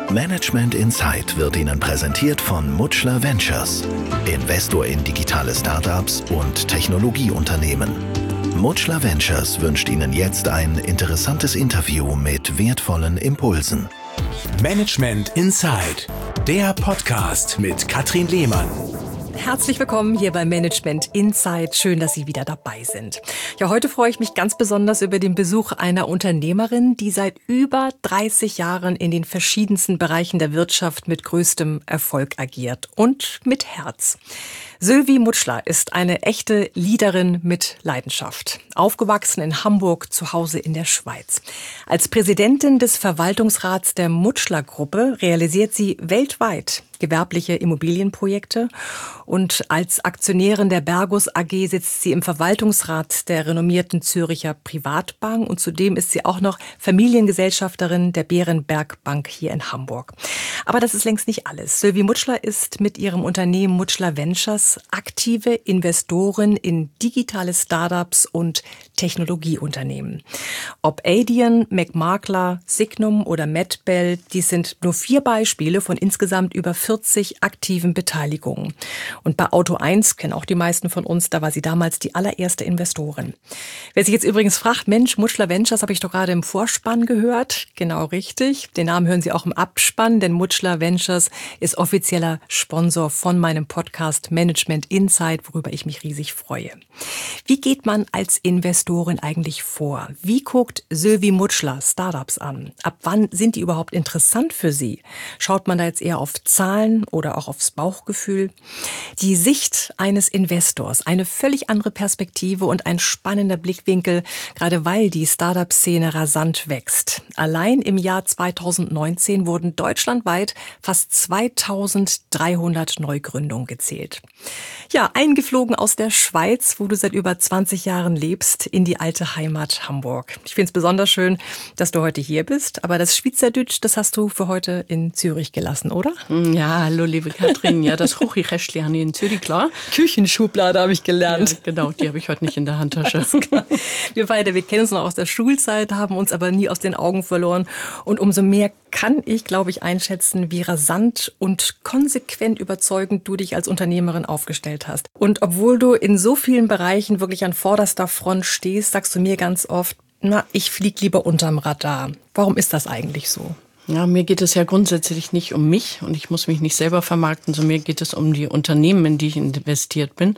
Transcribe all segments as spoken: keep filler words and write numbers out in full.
Management Insight wird Ihnen präsentiert von Mutschler Ventures, Investor in digitale Startups und Technologieunternehmen. Mutschler Ventures wünscht Ihnen jetzt ein interessantes Interview mit wertvollen Impulsen. Management Insight, der Podcast mit Katrin Lehmann. Herzlich willkommen hier bei Management Insight. Schön, dass Sie wieder dabei sind. Ja, heute freue ich mich ganz besonders über den Besuch einer Unternehmerin, die seit über dreißig Jahren in den verschiedensten Bereichen der Wirtschaft mit größtem Erfolg agiert und mit Herz. Sylvie Mutschler ist eine echte Leaderin mit Leidenschaft. Aufgewachsen in Hamburg, zu Hause in der Schweiz. Als Präsidentin des Verwaltungsrats der Mutschler Gruppe realisiert sie weltweit gewerbliche Immobilienprojekte und als Aktionärin der Bergus A G sitzt sie im Verwaltungsrat der renommierten Züricher Privatbank und zudem ist sie auch noch Familiengesellschafterin der Bärenberg Bank hier in Hamburg. Aber das ist längst nicht alles. Sylvie Mutschler ist mit ihrem Unternehmen Mutschler Ventures aktive Investorin in digitale Startups und Technologieunternehmen. Ob Adyen, McMakler, Signum oder Medbell, dies sind nur vier Beispiele von insgesamt über vierzig aktiven Beteiligungen. Und bei Auto eins kennen auch die meisten von uns, da war sie damals die allererste Investorin. Wer sich jetzt übrigens fragt, Mensch, Mutschler Ventures habe ich doch gerade im Vorspann gehört. Genau richtig. Den Namen hören Sie auch im Abspann, denn Mutschler Ventures ist offizieller Sponsor von meinem Podcast Management Insight, worüber ich mich riesig freue. Wie geht man als Investorin eigentlich vor? Wie guckt Sylvie Mutschler Startups an? Ab wann sind die überhaupt interessant für Sie? Schaut man da jetzt eher auf Zahlen oder auch aufs Bauchgefühl? Die Sicht eines Investors, eine völlig andere Perspektive und ein spannender Blickwinkel, gerade weil die Startup-Szene rasant wächst. Allein im Jahr zweitausendneunzehn wurden deutschlandweit fast zweitausenddreihundert Neugründungen gezählt. Ja, eingeflogen aus der Schweiz, wo du seit über zwanzig Jahren lebst, in die alte Heimat Hamburg. Ich finde es besonders schön, dass du heute hier bist, aber das Schweizerdeutsch, das hast du für heute in Zürich gelassen, oder? Ja, hallo liebe Katrin, ja, das Hochrichäschli habe ich in Zürich, klar. Küchenschublade habe ich gelernt. Ja, genau, die habe ich heute nicht in der Handtasche. Wir beide, wir kennen uns noch aus der Schulzeit, haben uns aber nie aus den Augen verloren. Und umso mehr kann ich, glaube ich, einschätzen, wie rasant und konsequent überzeugend du dich als Unternehmerin aufgestellt hast. Und obwohl du in so vielen Bereichen wirklich an vorderster Front stehst, sagst du mir ganz oft, na, ich flieg lieber unterm Radar. Warum ist das eigentlich so? Ja, mir geht es ja grundsätzlich nicht um mich und ich muss mich nicht selber vermarkten, sondern mir geht es um die Unternehmen, in die ich investiert bin.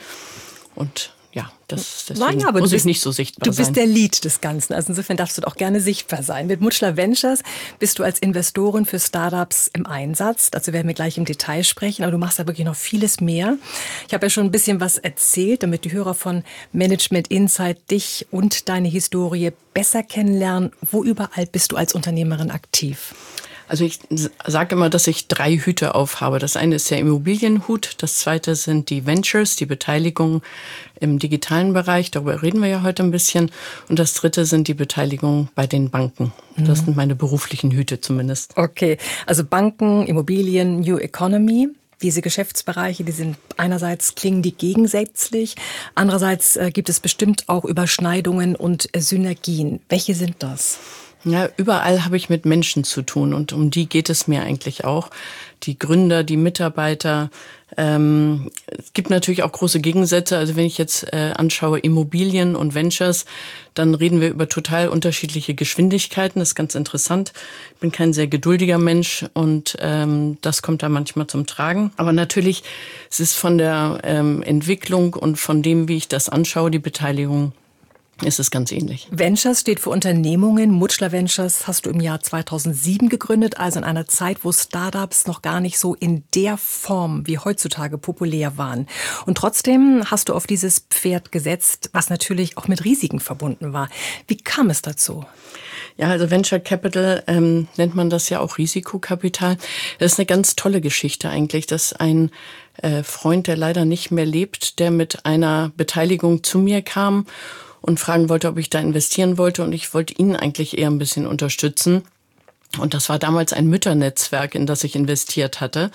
Und ja, das deswegen naja, aber muss du bist, ich nicht so sichtbar sein. Du bist sein. Der Lead des Ganzen, also insofern darfst du auch gerne sichtbar sein. Mit Mutschler Ventures bist du als Investorin für Startups im Einsatz. Dazu werden wir gleich im Detail sprechen, aber du machst da wirklich noch vieles mehr. Ich habe ja schon ein bisschen was erzählt, damit die Hörer von Management Insight dich und deine Historie besser kennenlernen. Wo überall bist du als Unternehmerin aktiv? Also ich sage immer, dass ich drei Hüte aufhabe. Das eine ist der Immobilienhut, das zweite sind die Ventures, die Beteiligung im digitalen Bereich, darüber reden wir ja heute ein bisschen. Und das dritte sind die Beteiligungen bei den Banken. Das mhm. sind meine beruflichen Hüte zumindest. Okay, also Banken, Immobilien, New Economy. Diese Geschäftsbereiche, die sind einerseits klingen die gegensätzlich, andererseits äh, gibt es bestimmt auch Überschneidungen und äh, Synergien. Welche sind das? Ja, überall habe ich mit Menschen zu tun und um die geht es mir eigentlich auch. Die Gründer, die Mitarbeiter. Ähm, es gibt natürlich auch große Gegensätze. Also wenn ich jetzt äh, anschaue Immobilien und Ventures, dann reden wir über total unterschiedliche Geschwindigkeiten. Das ist ganz interessant. Ich bin kein sehr geduldiger Mensch und ähm, das kommt da manchmal zum Tragen. Aber natürlich, es ist von der ähm, Entwicklung und von dem, wie ich das anschaue, die Beteiligung, ist es ganz ähnlich. Ventures steht für Unternehmungen. Mutschler Ventures hast du im Jahr zweitausendsieben gegründet, also in einer Zeit, wo Startups noch gar nicht so in der Form wie heutzutage populär waren. Und trotzdem hast du auf dieses Pferd gesetzt, was natürlich auch mit Risiken verbunden war. Wie kam es dazu? Ja, also Venture Capital ähm, nennt man das ja auch Risikokapital. Das ist eine ganz tolle Geschichte eigentlich, dass ein äh, Freund, der leider nicht mehr lebt, der mit einer Beteiligung zu mir kam und fragen wollte, ob ich da investieren wollte. Und ich wollte ihn eigentlich eher ein bisschen unterstützen. Und das war damals ein Mütternetzwerk, in das ich investiert hatte.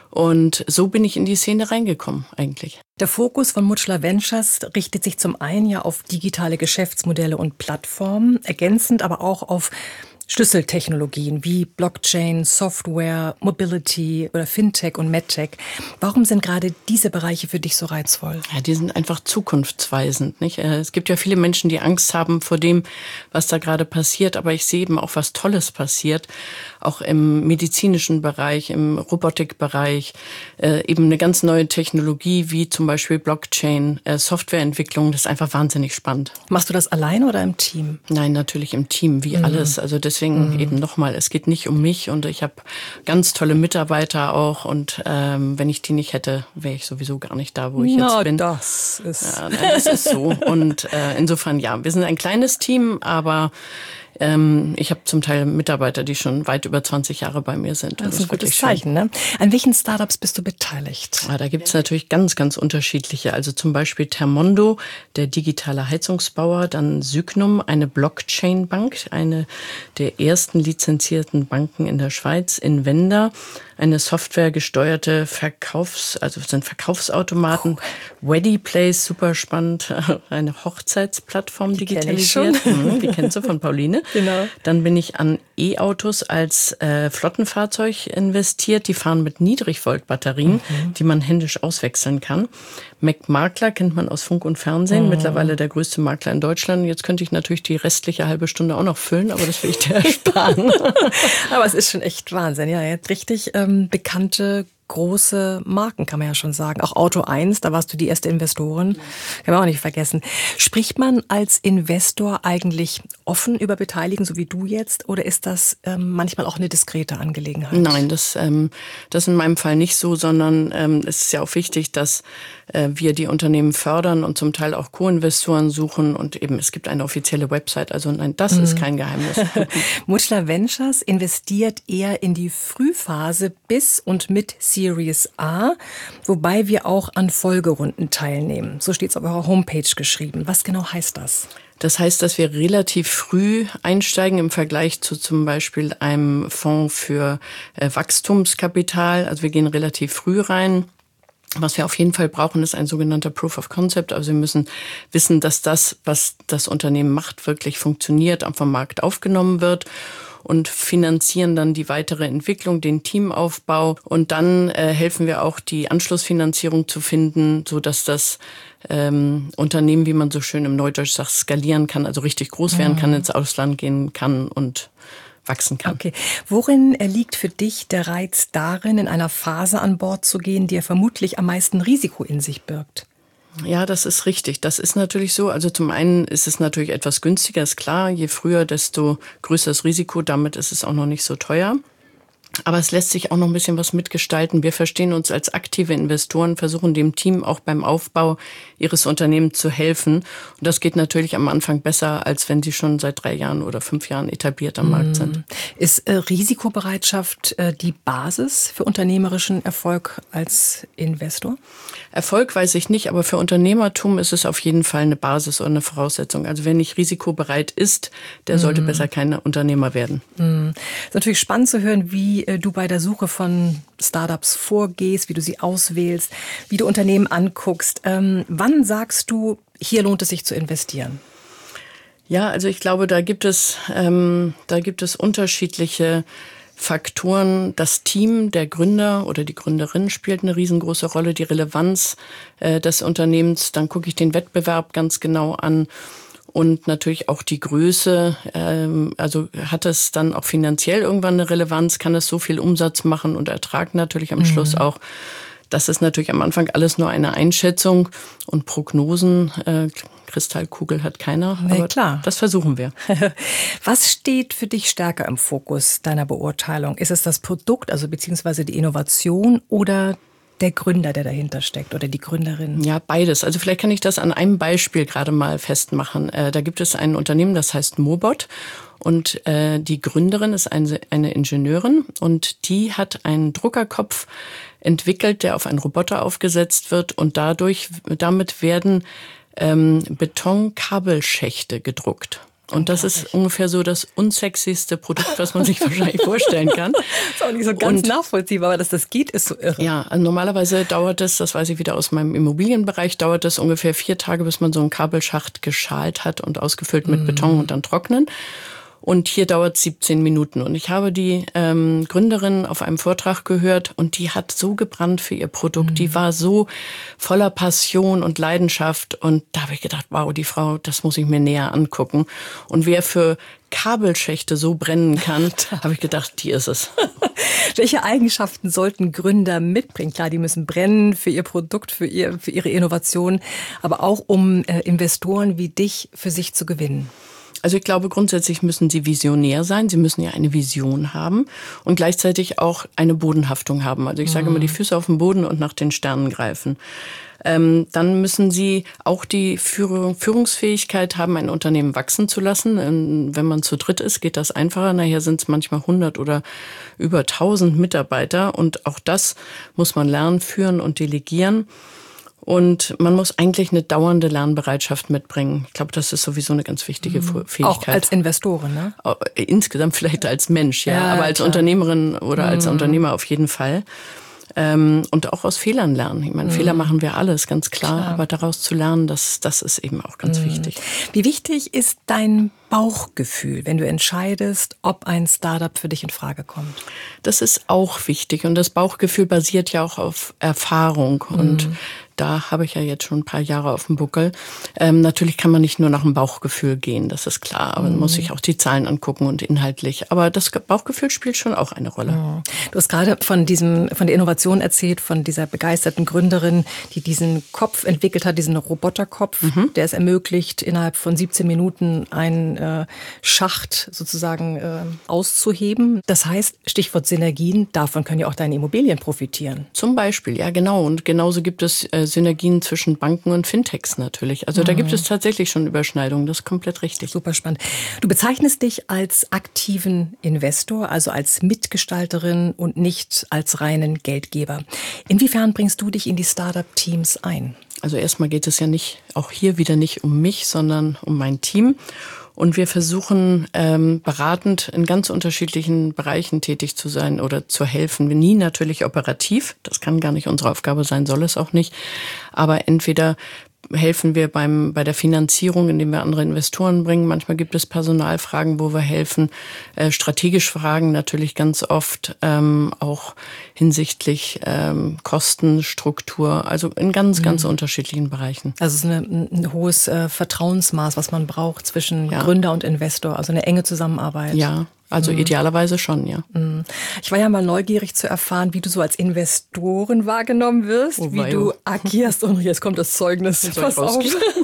Und so bin ich in die Szene reingekommen eigentlich. Der Fokus von Mutschler Ventures richtet sich zum einen ja auf digitale Geschäftsmodelle und Plattformen, ergänzend aber auch auf Schlüsseltechnologien wie Blockchain, Software, Mobility oder Fintech und MedTech. Warum sind gerade diese Bereiche für dich so reizvoll? Ja, die sind einfach zukunftsweisend, nicht? Es gibt ja viele Menschen, die Angst haben vor dem, was da gerade passiert, aber ich sehe eben auch, was Tolles passiert, auch im medizinischen Bereich, im Robotikbereich, äh, eben eine ganz neue Technologie wie zum Beispiel Blockchain, äh, Softwareentwicklung, das ist einfach wahnsinnig spannend. Machst du das alleine oder im Team? Nein, natürlich im Team, wie mhm. alles. Also deswegen mhm. eben nochmal, es geht nicht um mich und ich habe ganz tolle Mitarbeiter auch und ähm, wenn ich die nicht hätte, wäre ich sowieso gar nicht da, wo ich Na, jetzt bin. das ist... Ja, nein, das ist so und äh, insofern ja, wir sind ein kleines Team, aber ähm, ich habe zum Teil Mitarbeiter, die schon weit über zwanzig Jahre bei mir sind. Das ist ein gutes Zeichen, ne? An welchen Startups bist du beteiligt? Ja, da gibt es natürlich ganz, ganz unterschiedliche. Also zum Beispiel Thermondo, der digitale Heizungsbauer, dann Sygnum, eine Blockchain-Bank, eine der ersten lizenzierten Banken in der Schweiz, Invenda, eine softwaregesteuerte Verkaufs-, also sind Verkaufsautomaten, cool. Weddyplace, super spannend, eine Hochzeitsplattform die digitalisiert. Mhm, die kennst du von Pauline. Genau. Dann bin ich an E-Autos als äh, Flottenfahrzeug investiert. Die fahren mit Niedrigvoltbatterien, mhm. die man händisch auswechseln kann. McMakler kennt man aus Funk und Fernsehen, mhm. mittlerweile der größte Makler in Deutschland. Jetzt könnte ich natürlich die restliche halbe Stunde auch noch füllen, aber das will ich dir ersparen. Aber es ist schon echt Wahnsinn. Ja, jetzt richtig ähm, bekannte große Marken, kann man ja schon sagen. Auch Auto eins, da warst du die erste Investorin. Kann man auch nicht vergessen. Spricht man als Investor eigentlich offen über Beteiligung, so wie du jetzt? Oder ist das ähm, manchmal auch eine diskrete Angelegenheit? Nein, das, ähm, das ist in meinem Fall nicht so, sondern ähm, es ist ja auch wichtig, dass äh, wir die Unternehmen fördern und zum Teil auch Co-Investoren suchen. Und eben, es gibt eine offizielle Website. Also nein, das mhm. ist kein Geheimnis. Mutschler Ventures investiert eher in die Frühphase bis und mit Series A, wobei wir auch an Folgerunden teilnehmen. So steht es auf eurer Homepage geschrieben. Was genau heißt das? Das heißt, dass wir relativ früh einsteigen im Vergleich zu zum Beispiel einem Fonds für äh, Wachstumskapital. Also wir gehen relativ früh rein. Was wir auf jeden Fall brauchen, ist ein sogenannter Proof of Concept. Also wir müssen wissen, dass das, was das Unternehmen macht, wirklich funktioniert, vom Markt aufgenommen wird. Und finanzieren dann die weitere Entwicklung, den Teamaufbau. Und dann äh, helfen wir auch, die Anschlussfinanzierung zu finden, so dass das ähm, Unternehmen, wie man so schön im Neudeutsch sagt, skalieren kann, also richtig groß werden kann, ins Ausland gehen kann und wachsen kann. Okay. Worin liegt für dich der Reiz darin, in einer Phase an Bord zu gehen, die ja vermutlich am meisten Risiko in sich birgt? Ja, das ist richtig. Das ist natürlich so. Also zum einen ist es natürlich etwas günstiger, ist klar. Je früher, desto größer das Risiko. Damit ist es auch noch nicht so teuer. Aber es lässt sich auch noch ein bisschen was mitgestalten. Wir verstehen uns als aktive Investoren, versuchen dem Team auch beim Aufbau ihres Unternehmens zu helfen. Und das geht natürlich am Anfang besser, als wenn sie schon seit drei Jahren oder fünf Jahren etabliert am Markt sind. Ist äh, Risikobereitschaft äh, die Basis für unternehmerischen Erfolg als Investor? Erfolg weiß ich nicht, aber für Unternehmertum ist es auf jeden Fall eine Basis oder eine Voraussetzung. Also wer nicht risikobereit ist, der sollte mm. besser kein Unternehmer werden. Mm. Ist natürlich spannend zu hören, wie du bei der Suche von Startups vorgehst, wie du sie auswählst, wie du Unternehmen anguckst. Ähm, wann sagst du, hier lohnt es sich zu investieren? Ja, also ich glaube, da gibt es, ähm, da gibt es unterschiedliche Faktoren. Das Team der Gründer oder die Gründerin spielt eine riesengroße Rolle, die Relevanz äh, des Unternehmens. Dann gucke ich den Wettbewerb ganz genau an. Und natürlich auch die Größe, ähm, also hat es dann auch finanziell irgendwann eine Relevanz, kann es so viel Umsatz machen und Ertrag natürlich am mhm. Schluss auch. Das ist natürlich am Anfang alles nur eine Einschätzung und Prognosen. Äh, Kristallkugel hat keiner, nee, aber klar. Das versuchen wir. Was steht für dich stärker im Fokus deiner Beurteilung? Ist es das Produkt, also beziehungsweise die Innovation oder der Gründer, der dahinter steckt oder die Gründerin? Ja, beides. Also vielleicht kann ich das an einem Beispiel gerade mal festmachen. Äh, da gibt es ein Unternehmen, das heißt Mobot. Und äh, die Gründerin ist eine, eine Ingenieurin und die hat einen Druckerkopf entwickelt, der auf einen Roboter aufgesetzt wird und dadurch, damit werden ähm, Betonkabelschächte gedruckt. Und das ist ungefähr so das unsexyste Produkt, was man sich wahrscheinlich vorstellen kann. Das ist auch nicht so ganz und, nachvollziehbar, aber dass das geht, ist so irre. Ja, also normalerweise dauert es, das weiß ich wieder aus meinem Immobilienbereich, dauert es ungefähr vier Tage, bis man so einen Kabelschacht geschalt hat und ausgefüllt mit mm. Beton und dann trocknen. Und hier dauert es siebzehn Minuten. Und ich habe die ähm, Gründerin auf einem Vortrag gehört und die hat so gebrannt für ihr Produkt. Mhm. Die war so voller Passion und Leidenschaft. Und da habe ich gedacht, wow, die Frau, das muss ich mir näher angucken. Und wer für Kabelschächte so brennen kann, habe ich gedacht, die ist es. Welche Eigenschaften sollten Gründer mitbringen? Klar, die müssen brennen für ihr Produkt, für, ihr, für ihre Innovation, aber auch um äh, Investoren wie dich für sich zu gewinnen. Also ich glaube, grundsätzlich müssen sie visionär sein. Sie müssen ja eine Vision haben und gleichzeitig auch eine Bodenhaftung haben. Also ich sage immer, die Füße auf den Boden und nach den Sternen greifen. Ähm, dann müssen sie auch die Führung, Führungsfähigkeit haben, ein Unternehmen wachsen zu lassen. Ähm, wenn man zu dritt ist, geht das einfacher. Nachher sind es manchmal hundert oder über tausend Mitarbeiter. Und auch das muss man lernen, führen und delegieren. Und man muss eigentlich eine dauernde Lernbereitschaft mitbringen. Ich glaube, das ist sowieso eine ganz wichtige mhm. Fähigkeit. Auch als Investorin, ne? Insgesamt vielleicht als Mensch, ja. ja aber als klar. Unternehmerin oder mhm. als Unternehmer auf jeden Fall. Ähm, und auch aus Fehlern lernen. Ich meine, mhm. Fehler machen wir alles, ganz klar. klar. Aber daraus zu lernen, das, das ist eben auch ganz mhm. wichtig. Wie wichtig ist dein Bauchgefühl, wenn du entscheidest, ob ein Startup für dich in Frage kommt? Das ist auch wichtig. Und das Bauchgefühl basiert ja auch auf Erfahrung. Mhm. Und da habe ich ja jetzt schon ein paar Jahre auf dem Buckel. Ähm, natürlich kann man nicht nur nach dem Bauchgefühl gehen, das ist klar. Aber man muss sich auch die Zahlen angucken und inhaltlich. Aber das Bauchgefühl spielt schon auch eine Rolle. Mhm. Du hast gerade von diesem, von der Innovation erzählt, von dieser begeisterten Gründerin, die diesen Kopf entwickelt hat, diesen Roboterkopf, mhm. der es ermöglicht, innerhalb von siebzehn Minuten einen äh, Schacht sozusagen äh, auszuheben. Das heißt, Stichwort Synergien, davon können ja auch deine Immobilien profitieren. Zum Beispiel, ja genau. Und genauso gibt es äh, Synergien zwischen Banken und Fintechs natürlich. Also mhm. da gibt es tatsächlich schon Überschneidungen, das ist komplett richtig. Super spannend. Du bezeichnest dich als aktiven Investor, also als Mitgestalterin und nicht als reinen Geldgeber. Inwiefern bringst du dich in die Startup-Teams ein? Also erstmal geht es ja nicht, auch hier wieder nicht um mich, sondern um mein Team. Und wir versuchen ähm, beratend in ganz unterschiedlichen Bereichen tätig zu sein oder zu helfen. Nie natürlich operativ, das kann gar nicht unsere Aufgabe sein, soll es auch nicht. Aber entweder helfen wir beim bei der Finanzierung, indem wir andere Investoren bringen. Manchmal gibt es Personalfragen, wo wir helfen. Äh, strategisch Fragen natürlich ganz oft, ähm, auch hinsichtlich ähm, Kostenstruktur. Also in ganz, ganz mhm. unterschiedlichen Bereichen. Also es ist eine, ein hohes äh, Vertrauensmaß, was man braucht zwischen ja. Gründer und Investor. Also eine enge Zusammenarbeit. Ja. Also mhm. idealerweise schon, ja. Ich war ja mal neugierig zu erfahren, wie du so als Investorin wahrgenommen wirst, oh, wie du agierst. Und jetzt kommt das Zeugnis. Pass auf.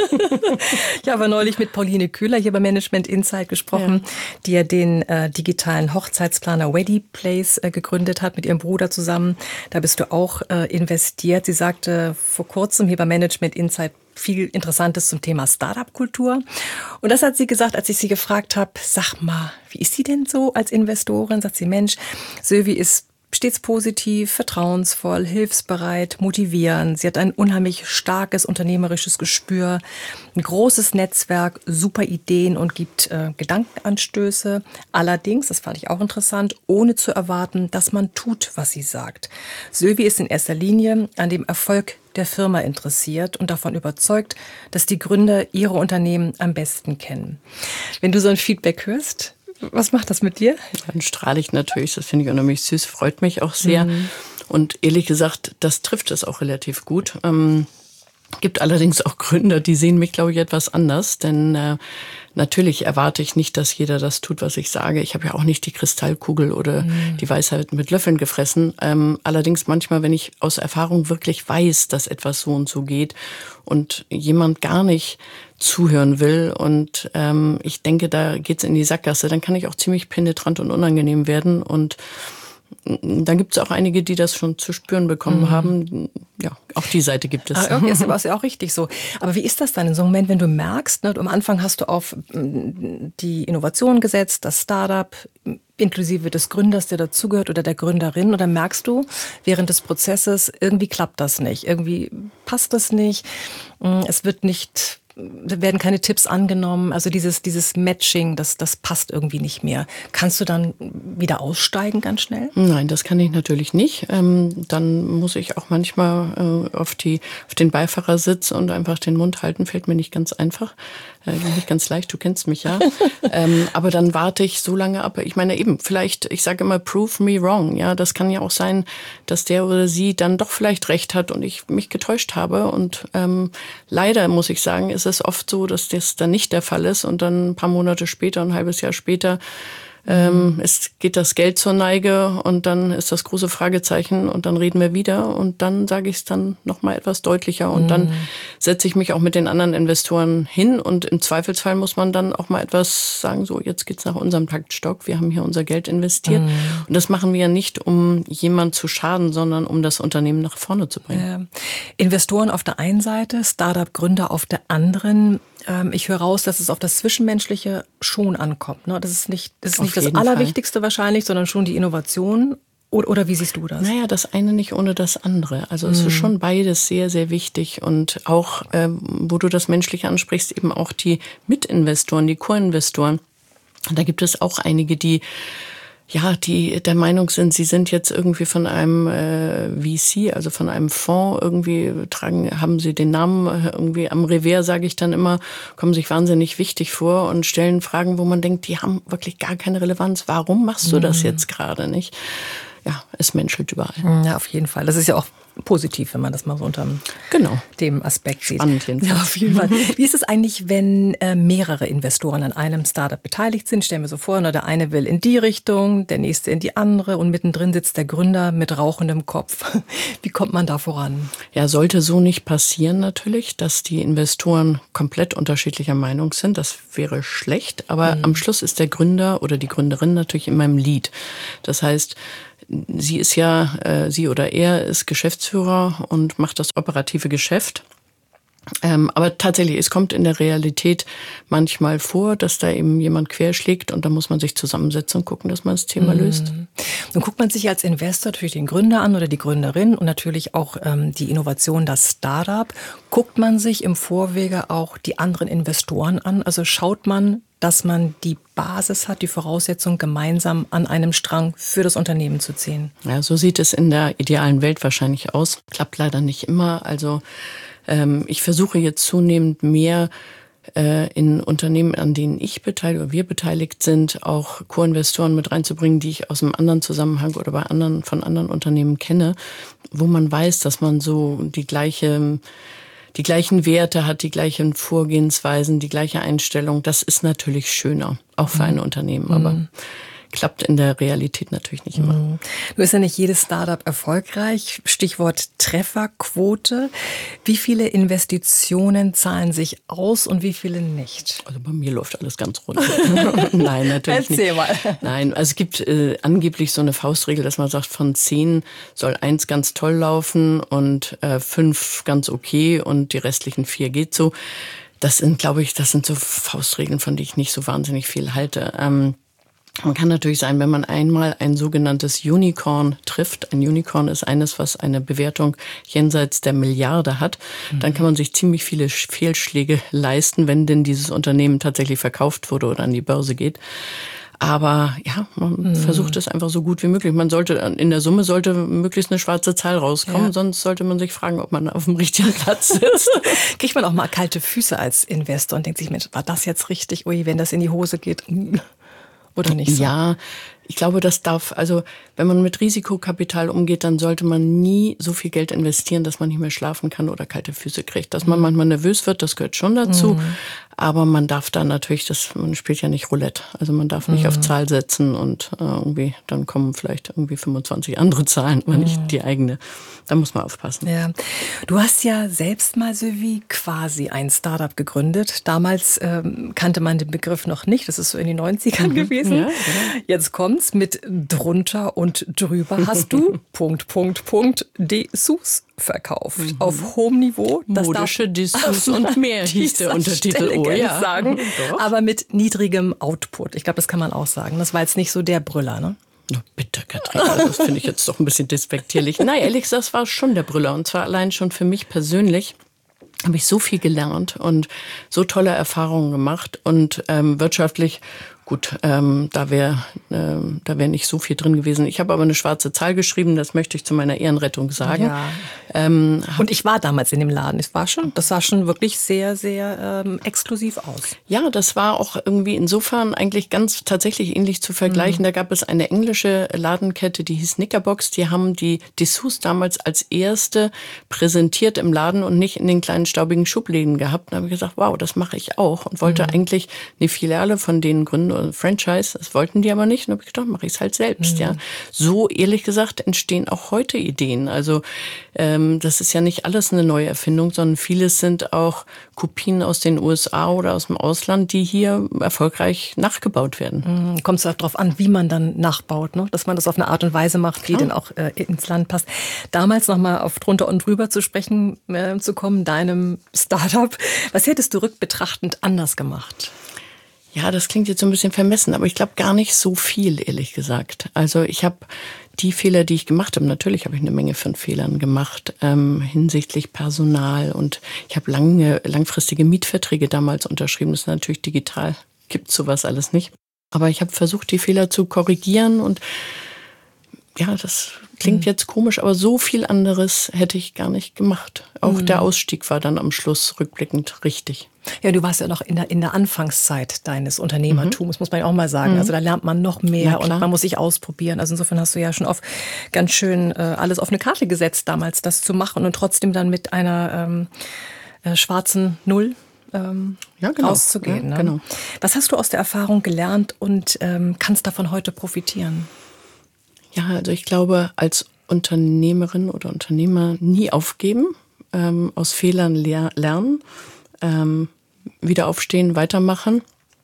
Ich habe neulich mit Pauline Köhler hier bei Management Insight gesprochen, ja. die ja den äh, digitalen Hochzeitsplaner Weddingplace äh, gegründet hat, mit ihrem Bruder zusammen. Da bist du auch äh, investiert. Sie sagte vor kurzem hier bei Management Insight viel Interessantes zum Thema Startup-Kultur. Und das hat sie gesagt, als ich sie gefragt habe, sag mal, wie ist sie denn so als Investorin? Sagt sie, Mensch, Sylvie ist stets positiv, vertrauensvoll, hilfsbereit, motivierend. Sie hat ein unheimlich starkes unternehmerisches Gespür, ein großes Netzwerk, super Ideen und gibt äh, Gedankenanstöße. Allerdings, das fand ich auch interessant, ohne zu erwarten, dass man tut, was sie sagt. Sylvie ist in erster Linie an dem Erfolg der Firma interessiert und davon überzeugt, dass die Gründer ihre Unternehmen am besten kennen. Wenn du so ein Feedback hörst, was macht das mit dir? Dann strahle ich natürlich, das finde ich unheimlich süß, freut mich auch sehr. Mhm. Und ehrlich gesagt, das trifft es auch relativ gut. Ähm, gibt allerdings auch Gründer, die sehen mich, glaube ich, etwas anders. Denn äh, natürlich erwarte ich nicht, dass jeder das tut, was ich sage. Ich habe ja auch nicht die Kristallkugel oder mhm. die Weisheit mit Löffeln gefressen. Ähm, allerdings manchmal, wenn ich aus Erfahrung wirklich weiß, dass etwas so und so geht und jemand gar nicht zuhören will und ähm, ich denke, da geht's in die Sackgasse, dann kann ich auch ziemlich penetrant und unangenehm werden. Und dann gibt es auch einige, die das schon zu spüren bekommen mhm. haben. Ja, auch die Seite gibt es. Ah, okay, ist aber ja auch richtig so. Aber wie ist das dann in so einem Moment, wenn du merkst, ne, am Anfang hast du auf die Innovation gesetzt, das Startup, inklusive des Gründers, der dazugehört oder der Gründerin, und dann merkst du während des Prozesses, irgendwie klappt das nicht, irgendwie passt das nicht, es wird nicht werden keine Tipps angenommen. Also dieses, dieses Matching, das, das passt irgendwie nicht mehr. Kannst du dann wieder aussteigen ganz schnell? Nein, das kann ich natürlich nicht. Ähm, dann muss ich auch manchmal äh, auf, die, auf den Beifahrersitz und einfach den Mund halten. Fällt mir nicht ganz einfach. Äh, nicht ganz leicht, du kennst mich ja. ähm, aber dann warte ich so lange ab. Ich meine eben, vielleicht, ich sage immer, prove me wrong. Ja, das kann ja auch sein, dass der oder sie dann doch vielleicht recht hat und ich mich getäuscht habe. Und ähm, leider muss ich sagen, ist es oft so, dass das dann nicht der Fall ist und dann ein paar Monate später, ein halbes Jahr später, Ähm, es geht das Geld zur Neige und dann ist das große Fragezeichen und dann reden wir wieder und dann sage ich es dann nochmal etwas deutlicher und mm. dann setze ich mich auch mit den anderen Investoren hin und im Zweifelsfall muss man dann auch mal etwas sagen, so jetzt geht's nach unserem Taktstock, wir haben hier unser Geld investiert mm. und das machen wir ja nicht, um jemand zu schaden, sondern um das Unternehmen nach vorne zu bringen. Ja. Investoren auf der einen Seite, Startup-Gründer auf der anderen. Ich höre raus, dass es auf das Zwischenmenschliche schon ankommt. Das ist nicht, das ist nicht das Allerwichtigste Fall. Wahrscheinlich, sondern schon die Innovation. Oder, oder wie siehst du das? Naja, das eine nicht ohne das andere. Also es mhm. ist schon beides sehr, sehr wichtig. Und auch, äh, wo du das Menschliche ansprichst, eben auch die Mitinvestoren, die Co-Investoren. Da gibt es auch einige, die ja, die der Meinung sind, sie sind jetzt irgendwie von einem äh, V C, also von einem Fonds irgendwie tragen, haben sie den Namen irgendwie am Revers, sage ich dann immer, kommen sich wahnsinnig wichtig vor und stellen Fragen, wo man denkt, die haben wirklich gar keine Relevanz. Warum machst du das jetzt gerade nicht? Ja, es menschelt überall. Ja, auf jeden Fall. Das ist ja auch positiv, wenn man das mal so unter genau. dem Aspekt sieht. Spannend jedenfalls. Ja, auf jeden Fall. Wie ist es eigentlich, wenn äh, mehrere Investoren an einem Startup beteiligt sind? Stellen wir so vor, ne, der eine will in die Richtung, der nächste in die andere und mittendrin sitzt der Gründer mit rauchendem Kopf. Wie kommt man da voran? Ja, sollte so nicht passieren natürlich, dass die Investoren komplett unterschiedlicher Meinung sind. Das wäre schlecht, aber mhm. am Schluss ist der Gründer oder die Gründerin natürlich immer im Lead. Das heißt, sie ist ja, äh, sie oder er ist Geschäftsführer und macht das operative Geschäft. Ähm, aber tatsächlich, es kommt in der Realität manchmal vor, dass da eben jemand querschlägt und da muss man sich zusammensetzen und gucken, dass man das Thema mhm. löst. Nun guckt man sich als Investor natürlich den Gründer an oder die Gründerin und natürlich auch ähm, die Innovation, das Startup. Guckt man sich im Vorwege auch die anderen Investoren an? Also schaut man, dass man die Basis hat, die Voraussetzung, gemeinsam an einem Strang für das Unternehmen zu ziehen? Ja, so sieht es in der idealen Welt wahrscheinlich aus. Klappt leider nicht immer. Also ähm, ich versuche jetzt zunehmend mehr äh, in Unternehmen, an denen ich beteiligt oder wir beteiligt sind, auch Co-Investoren mit reinzubringen, die ich aus einem anderen Zusammenhang oder bei anderen von anderen Unternehmen kenne, wo man weiß, dass man so die gleiche die gleichen Werte hat, die gleichen Vorgehensweisen, die gleiche Einstellung. Das ist natürlich schöner, auch für ein Unternehmen, aber mhm. klappt in der Realität natürlich nicht immer. Mhm. Nur ist ja nicht jedes Startup erfolgreich. Stichwort Trefferquote. Wie viele Investitionen zahlen sich aus und wie viele nicht? Also bei mir läuft alles ganz rund. Nein, natürlich Erzähl nicht. mal. Nein, also es gibt äh, angeblich so eine Faustregel, dass man sagt, von zehn soll eins ganz toll laufen und äh, fünf ganz okay und die restlichen vier geht so. Das sind, glaube ich, das sind so Faustregeln, von denen ich nicht so wahnsinnig viel halte. Ähm, Man kann natürlich sein, wenn man einmal ein sogenanntes Unicorn trifft. Ein Unicorn ist eines, was eine Bewertung jenseits der Milliarde hat. Mhm. Dann kann man sich ziemlich viele Fehlschläge leisten, wenn denn dieses Unternehmen tatsächlich verkauft wurde oder an die Börse geht. Aber ja, man mhm. versucht es einfach so gut wie möglich. Man sollte, in der Summe sollte möglichst eine schwarze Zahl rauskommen, ja. sonst sollte man sich fragen, ob man auf dem richtigen Platz sitzt. Kriegt man auch mal kalte Füße als Investor und denkt sich, Mensch, war das jetzt richtig? Ui, wenn das in die Hose geht. Oder nicht so? Ja, ich glaube, das darf, also wenn man mit Risikokapital umgeht, dann sollte man nie so viel Geld investieren, dass man nicht mehr schlafen kann oder kalte Füße kriegt. Dass man manchmal nervös wird, das gehört schon dazu. Mhm. Aber man darf da natürlich, das, man spielt ja nicht Roulette. Also man darf nicht mhm. auf Zahl setzen und äh, irgendwie, dann kommen vielleicht irgendwie fünfundzwanzig andere Zahlen, aber mhm. nicht die eigene. Da muss man aufpassen. Ja. Du hast ja selbst mal so wie quasi ein Startup gegründet. Damals ähm, kannte man den Begriff noch nicht. Das ist so in den neunzigern mhm. gewesen. Ja, ja. Jetzt kommt's mit drunter und drüber hast du Punkt, Punkt, Punkt, Dessous verkauft. Mhm. Auf hohem Niveau. Das Modische Dessous und mehr hieß der Untertitel. Oh ja. Sagen. Aber mit niedrigem Output. Ich glaube, das kann man auch sagen. Das war jetzt nicht so der Brüller, ne? Oh, bitte, Katrin, das finde ich jetzt doch ein bisschen despektierlich. Nein, ehrlich gesagt, das war schon der Brüller. Und zwar allein schon für mich persönlich. habe ich so viel gelernt und so tolle Erfahrungen gemacht und ähm, wirtschaftlich, gut, ähm, da wäre ähm, da wäre nicht so viel drin gewesen. Ich habe aber eine schwarze Zahl geschrieben, das möchte ich zu meiner Ehrenrettung sagen. Ja. Ähm, Und ich war damals in dem Laden. Es war schon, das sah schon wirklich sehr, sehr ähm, exklusiv aus. Ja, das war auch irgendwie insofern eigentlich ganz tatsächlich ähnlich zu vergleichen. Mhm. Da gab es eine englische Ladenkette, die hieß Knickerbox. Die haben die Dessous damals als erste präsentiert im Laden und nicht in den kleinen staubigen Schubläden gehabt. Da habe ich gesagt, wow, das mache ich auch. Und wollte mhm. eigentlich eine Filiale von denen gründen oder ein Franchise. Das wollten die aber nicht. Und habe ich gedacht, mache ich es halt selbst. Mhm. Ja, so ehrlich gesagt entstehen auch heute Ideen. Also ähm, das ist ja nicht alles eine neue Erfindung, sondern vieles sind auch Kopien aus den U S A oder aus dem Ausland, die hier erfolgreich nachgebaut werden. Mhm. Kommt es auch darauf an, wie man dann nachbaut, ne? Dass man das auf eine Art und Weise macht, die Klar. dann auch äh, ins Land passt. Damals nochmal auf drunter und drüber zu sprechen äh, zu kommen, deinem Startup. Was hättest du rückbetrachtend anders gemacht? Ja, das klingt jetzt so ein bisschen vermessen, aber ich glaube gar nicht so viel, ehrlich gesagt. Also ich habe die Fehler, die ich gemacht habe, natürlich habe ich eine Menge von Fehlern gemacht ähm, hinsichtlich Personal und ich habe lange, langfristige Mietverträge damals unterschrieben. Das ist natürlich digital, gibt sowas alles nicht. Aber ich habe versucht, die Fehler zu korrigieren und ja, das klingt jetzt komisch, aber so viel anderes hätte ich gar nicht gemacht. Auch mhm. der Ausstieg war dann am Schluss rückblickend richtig. Ja, du warst ja noch in der, in der Anfangszeit deines Unternehmertums, mhm. muss man ja auch mal sagen. Mhm. Also da lernt man noch mehr und man muss sich ausprobieren. Also insofern hast du ja schon oft ganz schön äh, alles auf eine Karte gesetzt damals, das zu machen und trotzdem dann mit einer ähm, äh, schwarzen Null ähm, ja, genau. rauszugehen. Ja, ne? Genau. Was hast du aus der Erfahrung gelernt und ähm, kannst davon heute profitieren? Ja, also ich glaube, als Unternehmerin oder Unternehmer nie aufgeben, ähm, aus Fehlern lehr- lernen, ähm, wieder aufstehen, weitermachen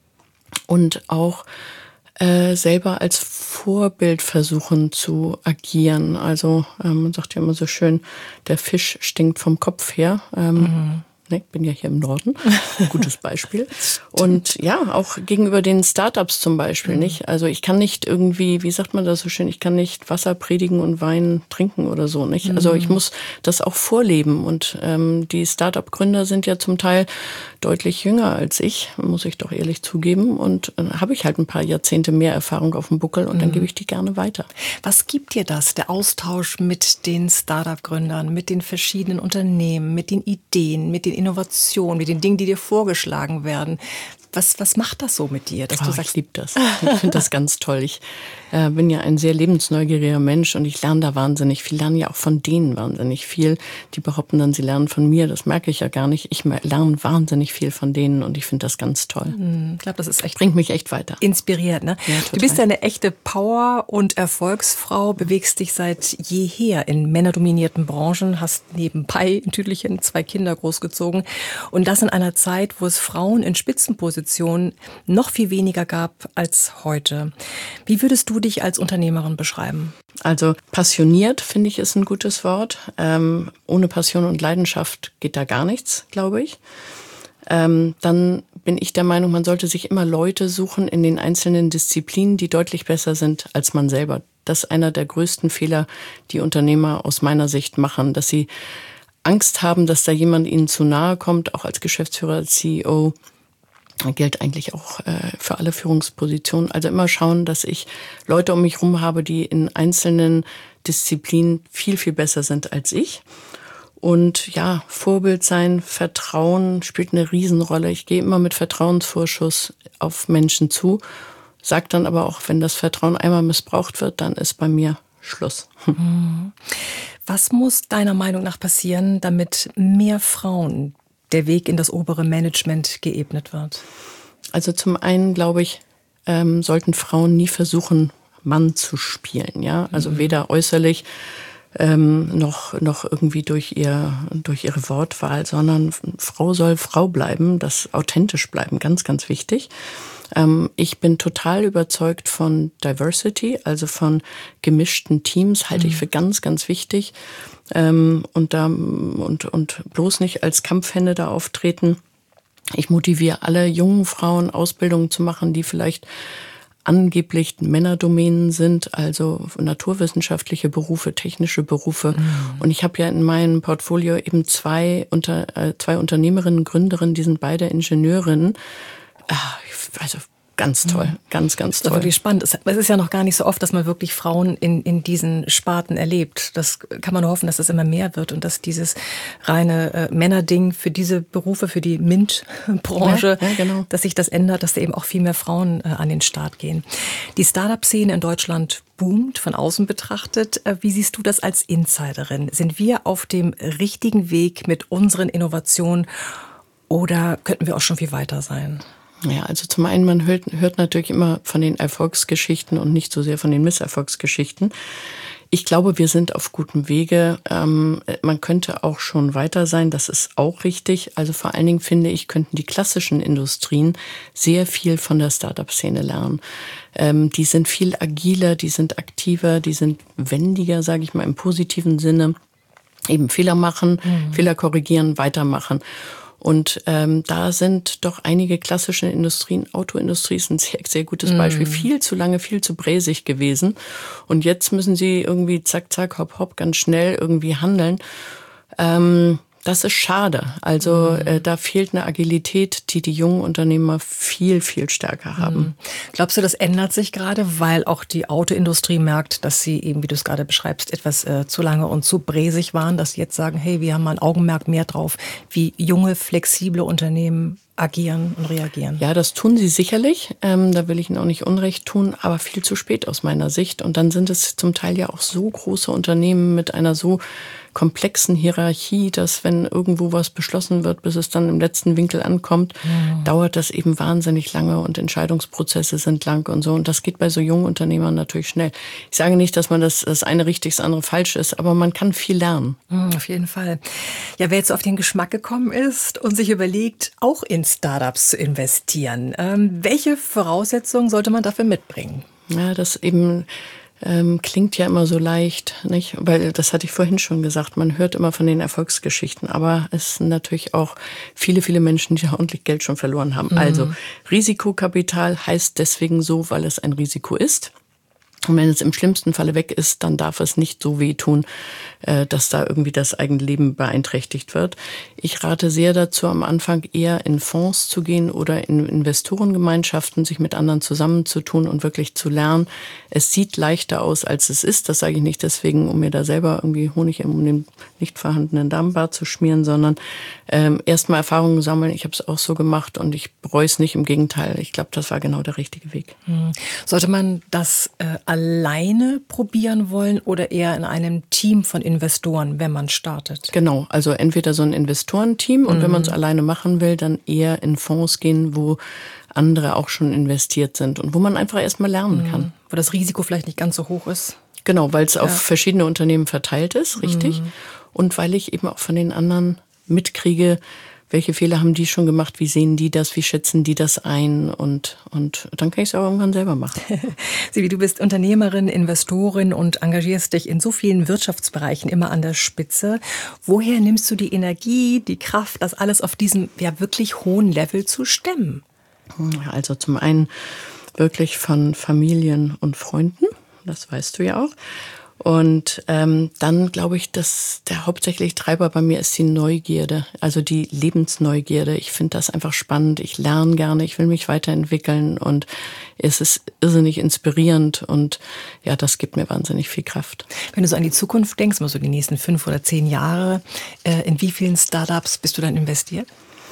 und auch äh, selber als Vorbild versuchen zu agieren. Also ähm, man sagt ja immer so schön, der Fisch stinkt vom Kopf her. Ähm, mhm. Ich bin ja hier im Norden, ein gutes Beispiel. Und ja, auch gegenüber den Startups zum Beispiel, mhm. nicht? Also ich kann nicht irgendwie, wie sagt man das so schön, ich kann nicht Wasser predigen und Wein trinken oder so, nicht? Mhm. Also ich muss das auch vorleben. Und ähm, die Startup-Gründer sind ja zum Teil deutlich jünger als ich, muss ich doch ehrlich zugeben. Und dann habe ich halt ein paar Jahrzehnte mehr Erfahrung auf dem Buckel und mhm. dann gebe ich die gerne weiter. Was gibt dir das, der Austausch mit den Startup-Gründern, mit den verschiedenen Unternehmen, mit den Ideen, mit den Innovation, mit den Dingen, die dir vorgeschlagen werden? Was, was macht das so mit dir, dass oh, du sagst, ich liebe das. Ich finde das ganz toll. Ich äh, bin ja ein sehr lebensneugieriger Mensch und ich lerne da wahnsinnig viel. Ich lerne ja auch von denen wahnsinnig viel. Die behaupten dann, sie lernen von mir. Das merke ich ja gar nicht. Ich lerne wahnsinnig viel von denen und ich finde das ganz toll. Ich glaube, das ist echt bringt mich echt weiter. Inspiriert, ne? Ja, du bist ja eine echte Power- und Erfolgsfrau, bewegst dich seit jeher in männerdominierten Branchen, hast nebenbei ein Tüdelchen zwei Kinder großgezogen und das in einer Zeit, wo es Frauen in Spitzenpositionen noch viel weniger gab als heute. Wie würdest du dich als Unternehmerin beschreiben? Also passioniert, finde ich, ist ein gutes Wort. Ähm, ohne Passion und Leidenschaft geht da gar nichts, glaube ich. Ähm, dann bin ich der Meinung, man sollte sich immer Leute suchen in den einzelnen Disziplinen, die deutlich besser sind als man selber. Das ist einer der größten Fehler, die Unternehmer aus meiner Sicht machen, dass sie Angst haben, dass da jemand ihnen zu nahe kommt, auch als Geschäftsführer, als C E O. Gilt eigentlich auch äh, für alle Führungspositionen. Also immer schauen, dass ich Leute um mich herum habe, die in einzelnen Disziplinen viel, viel besser sind als ich. Und ja, Vorbild sein, Vertrauen spielt eine Riesenrolle. Ich gehe immer mit Vertrauensvorschuss auf Menschen zu, sage dann aber auch, wenn das Vertrauen einmal missbraucht wird, dann ist bei mir Schluss. Was muss deiner Meinung nach passieren, damit mehr Frauen der Weg in das obere Management geebnet wird? Also zum einen, glaube ich, ähm, sollten Frauen nie versuchen, Mann zu spielen. Ja, also mhm. weder äußerlich ähm, noch noch irgendwie durch ihr durch ihre Wortwahl, sondern Frau soll Frau bleiben, das authentisch bleiben, ganz ganz wichtig. Ähm, ich bin total überzeugt von Diversity, also von gemischten Teams, halte mhm. ich für ganz ganz wichtig. Ähm, und da und und bloß nicht als Kampfhände da auftreten. Ich motiviere alle jungen Frauen, Ausbildungen zu machen, die vielleicht angeblich Männerdomänen sind, also naturwissenschaftliche Berufe, technische Berufe. Mhm. Und ich habe ja in meinem Portfolio eben zwei, unter, äh, zwei Unternehmerinnen, Gründerinnen, die sind beide Ingenieurinnen. Also ganz toll, mhm. ganz, ganz toll. Das ist wirklich spannend. Es ist ja noch gar nicht so oft, dass man wirklich Frauen in, in diesen Sparten erlebt. Das kann man nur hoffen, dass das immer mehr wird und dass dieses reine äh, Männerding für diese Berufe, für die M I N T-Branche, ja, ja, genau. dass sich das ändert, dass da eben auch viel mehr Frauen äh, an den Start gehen. Die Startup-Szene in Deutschland boomt, von außen betrachtet. Äh, wie siehst du das als Insiderin? Sind wir auf dem richtigen Weg mit unseren Innovationen oder könnten wir auch schon viel weiter sein? Ja, also zum einen, man hört, hört natürlich immer von den Erfolgsgeschichten und nicht so sehr von den Misserfolgsgeschichten. Ich glaube, wir sind auf gutem Wege. Ähm, man könnte auch schon weiter sein, das ist auch richtig. Also vor allen Dingen, finde ich, könnten die klassischen Industrien sehr viel von der Startup-Szene lernen. Ähm, die sind viel agiler, die sind aktiver, die sind wendiger, sage ich mal, im positiven Sinne. Eben Fehler machen, mhm. Fehler korrigieren, weitermachen. Und ähm, da sind doch einige klassische Industrien, Autoindustrie ist ein sehr, sehr gutes Beispiel, mm. viel zu lange, viel zu bräsig gewesen. Und jetzt müssen sie irgendwie zack, zack, hopp, hopp, ganz schnell irgendwie handeln. Ähm, das ist schade. Also mm. äh, da fehlt eine Agilität, die die jungen Unternehmer viel, viel stärker haben. Mm. Glaubst du, das ändert sich gerade, weil auch die Autoindustrie merkt, dass sie eben, wie du es gerade beschreibst, etwas äh, zu lange und zu bräsig waren, dass sie jetzt sagen, hey, wir haben mal ein Augenmerk mehr drauf, wie junge, flexible Unternehmen agieren und reagieren? Ja, das tun sie sicherlich. Ähm, da will ich ihnen auch nicht Unrecht tun, aber viel zu spät aus meiner Sicht. Und dann sind es zum Teil ja auch so große Unternehmen mit einer so komplexen Hierarchie, dass wenn irgendwo was beschlossen wird, bis es dann im letzten Winkel ankommt, ja. dauert das eben wahnsinnig lange und Entscheidungsprozesse sind lang und so. Und das geht bei so jungen Unternehmern natürlich schnell. Ich sage nicht, dass man das, das eine richtig, das andere falsch ist, aber man kann viel lernen. Mhm, auf jeden Fall. Ja, wer jetzt auf den Geschmack gekommen ist und sich überlegt, auch in Startups zu investieren, ähm, welche Voraussetzungen sollte man dafür mitbringen? Ja, das eben Ähm, klingt ja immer so leicht, nicht? Weil das hatte ich vorhin schon gesagt, man hört immer von den Erfolgsgeschichten, aber es sind natürlich auch viele, viele Menschen, die ordentlich Geld schon verloren haben. Mhm. Also Risikokapital heißt deswegen so, weil es ein Risiko ist. Und wenn es im schlimmsten Falle weg ist, dann darf es nicht so wehtun, dass da irgendwie das eigene Leben beeinträchtigt wird. Ich rate sehr dazu, am Anfang eher in Fonds zu gehen oder in Investorengemeinschaften, sich mit anderen zusammenzutun und wirklich zu lernen. Es sieht leichter aus, als es ist. Das sage ich nicht deswegen, um mir da selber irgendwie Honig um den nicht vorhandenen Darmbart zu schmieren, sondern ähm, erstmal Erfahrungen sammeln. Ich habe es auch so gemacht und ich bereue es nicht. Im Gegenteil, ich glaube, das war genau der richtige Weg. Hm. Sollte man das äh, alleine probieren wollen oder eher in einem Team von Investoren, wenn man startet? Genau, also entweder so ein Investorenteam und mhm. wenn man es alleine machen will, dann eher in Fonds gehen, wo andere auch schon investiert sind und wo man einfach erstmal lernen mhm. kann. Wo das Risiko vielleicht nicht ganz so hoch ist. Genau, weil es ja. auf verschiedene Unternehmen verteilt ist, richtig. Mhm. Und weil ich eben auch von den anderen mitkriege, welche Fehler haben die schon gemacht, wie sehen die das, wie schätzen die das ein und, und dann kann ich es auch irgendwann selber machen. Sivi, du bist Unternehmerin, Investorin und engagierst dich in so vielen Wirtschaftsbereichen immer an der Spitze. Woher nimmst du die Energie, die Kraft, das alles auf diesem ja wirklich hohen Level zu stemmen? Also zum einen wirklich von Familien und Freunden, das weißt du ja auch. Und ähm, dann glaube ich, dass der hauptsächliche Treiber bei mir ist die Neugierde, also die Lebensneugierde. Ich finde das einfach spannend, ich lerne gerne, ich will mich weiterentwickeln und es ist irrsinnig inspirierend und ja, das gibt mir wahnsinnig viel Kraft. Wenn du so an die Zukunft denkst, mal so die nächsten fünf oder zehn Jahre, äh, in wie vielen Startups bist du dann investiert?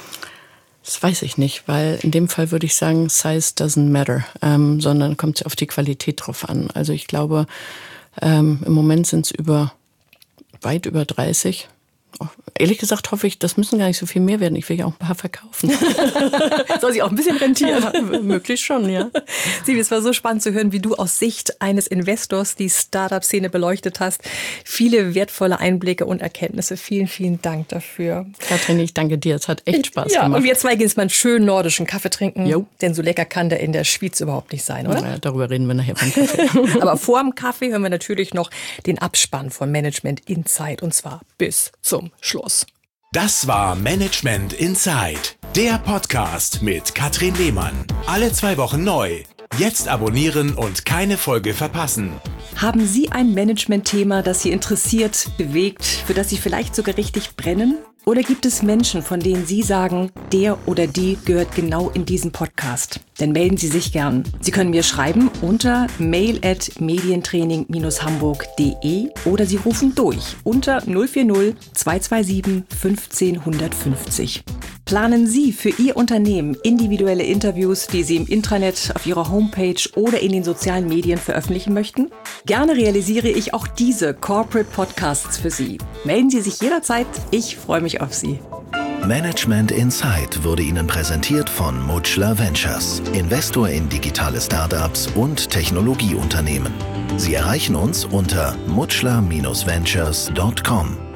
Das weiß ich nicht, weil in dem Fall würde ich sagen, Size doesn't matter, ähm, sondern kommt es auf die Qualität drauf an. Also ich glaube, Ähm, im Moment sind es über, weit über dreißig. Oh, ehrlich gesagt hoffe ich, das müssen gar nicht so viel mehr werden. Ich will ja auch ein paar verkaufen. Soll sich auch ein bisschen rentieren? Ja, möglichst schon, ja. Sivi, es war so spannend zu hören, wie du aus Sicht eines Investors die Startup-Szene beleuchtet hast. Viele wertvolle Einblicke und Erkenntnisse. Vielen, vielen Dank dafür. Katrin, ich danke dir. Es hat echt Spaß ja, gemacht. Und wir zwei gehen jetzt mal einen schönen nordischen Kaffee trinken. Jo. Denn so lecker kann der in der Schweiz überhaupt nicht sein, oder? Ja, darüber reden wir nachher beim Kaffee. Aber vor dem Kaffee hören wir natürlich noch den Abspann von Management Inside. Und zwar bis zum Schluss. Das war Management Inside, der Podcast mit Katrin Lehmann. Alle zwei Wochen neu. Jetzt abonnieren und keine Folge verpassen. Haben Sie ein Management-Thema, das Sie interessiert, bewegt, für das Sie vielleicht sogar richtig brennen? Oder gibt es Menschen, von denen Sie sagen, der oder die gehört genau in diesen Podcast? Dann melden Sie sich gern. Sie können mir schreiben unter mail at medientraining dash hamburg punkt de oder Sie rufen durch unter null vier null zwei zwei sieben fünfzehn hundertfünfzig. Planen Sie für Ihr Unternehmen individuelle Interviews, die Sie im Intranet, auf Ihrer Homepage oder in den sozialen Medien veröffentlichen möchten? Gerne realisiere ich auch diese Corporate Podcasts für Sie. Melden Sie sich jederzeit. Ich freue mich auf Sie. Management Insight wurde Ihnen präsentiert von Mutchler Ventures, Investor in digitale Startups und Technologieunternehmen. Sie erreichen uns unter mutchler Bindestrich ventures punkt com.